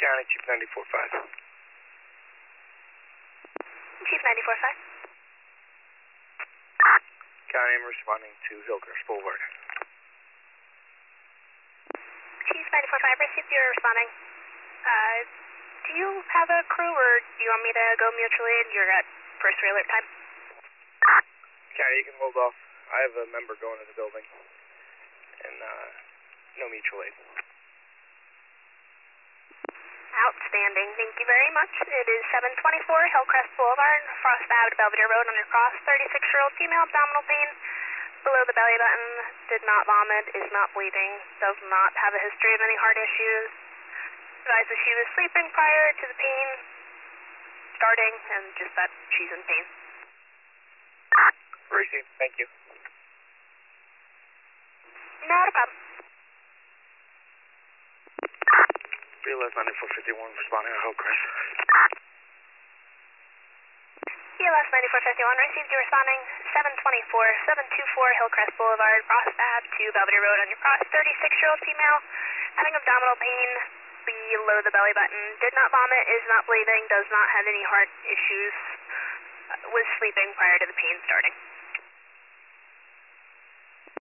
County, Chief 94.5. Chief 94.5. County, I'm responding to Hillcrest Boulevard. Chief 94.5, received, you're responding. Do you have a crew or do you want me to go mutual aid? You're at first alert time. County, you can hold off. I have a member going to the building. And, no mutual aid. Outstanding. Thank you very much. It is 724 Hillcrest Boulevard, Frost Ave to Belvedere Road on your cross. 36-year-old female, abdominal pain below the belly button, did not vomit, is not bleeding, does not have a history of any heart issues. Advised that she was sleeping prior to the pain starting and just that she's in pain. Received. Thank you. Not a problem. BLS 9451 responding to Hillcrest. BLS 9451 received, you responding 724 Hillcrest Boulevard, Frost Ave to Belvedere Road on your cross. 36-year-old female having abdominal pain below the belly button, did not vomit, is not bleeding, does not have any heart issues, was sleeping prior to the pain starting.